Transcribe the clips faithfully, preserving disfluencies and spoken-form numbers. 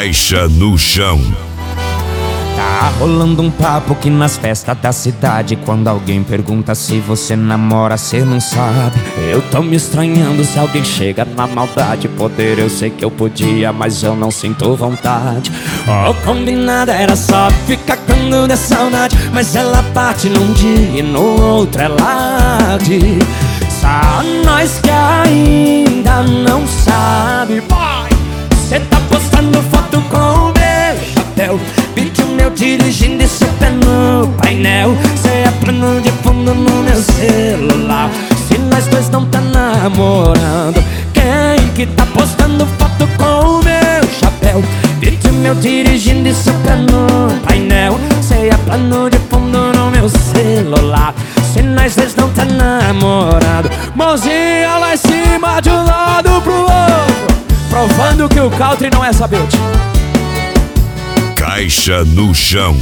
Caixa no chão. Tá rolando um papo que nas festas da cidade, quando alguém pergunta se você namora, cê não sabe. Eu tô me estranhando se alguém chega na maldade. Poder eu sei que eu podia, mas eu não sinto vontade. O combinado era só ficar quando der saudade, mas ela parte num dia e no outro ela diz: só nós que ainda não sabe. Vai! Cê tá postando foto com o meu chapéu, vídeo meu dirigindo e seu pé no painel. Cê é plano de fundo no meu celular. Se nós dois não tá namorando, quem que tá postando foto com o meu chapéu, vídeo meu dirigindo e seu pé no painel? Cê é plano de fundo no meu celular. Se nós dois não tá namorando, mãozinha lá em cima de um lado pro outro, provando que o country não é sabete. Caixa no chão.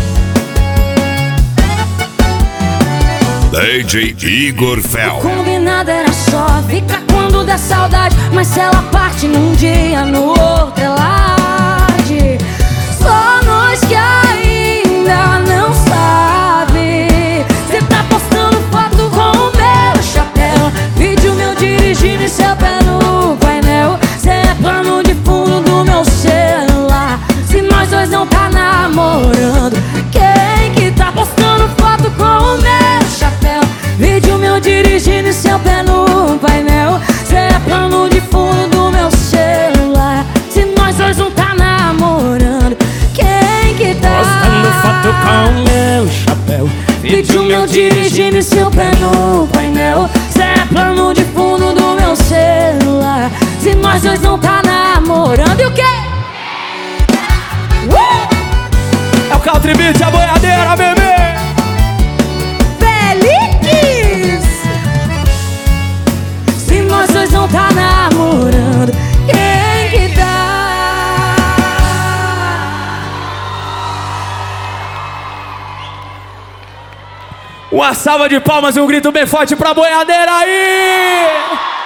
D J Igor Fel. O combinado era só ficar quando der saudade, mas se ela parte num dia, no outro ela arde. Só nós que ainda não sabe. Cê tá postando foto com o meu chapéu, vídeo meu dirigindo e seu pé no painel. Cê é plano de fundo do meu celular. Se nós dois não tá namorando, quem que tá postando foto com o meu chapéu, vídeo meu dirigindo e seu pé no painel? Cê é plano de fundo do meu celular. Se nós dois não tá namorando, quem que tá postando foto com o meu chapéu, vídeo meu dirigindo e seu pé no painel? Cê é plano de fundo do meu celular. Se nós dois não tá namorando, e o quê? É o country beat, a boiadeira, bebê. Feliz! Se nós dois não tá namorando, quem que tá? Uma salva de palmas e um grito bem forte pra boiadeira aí!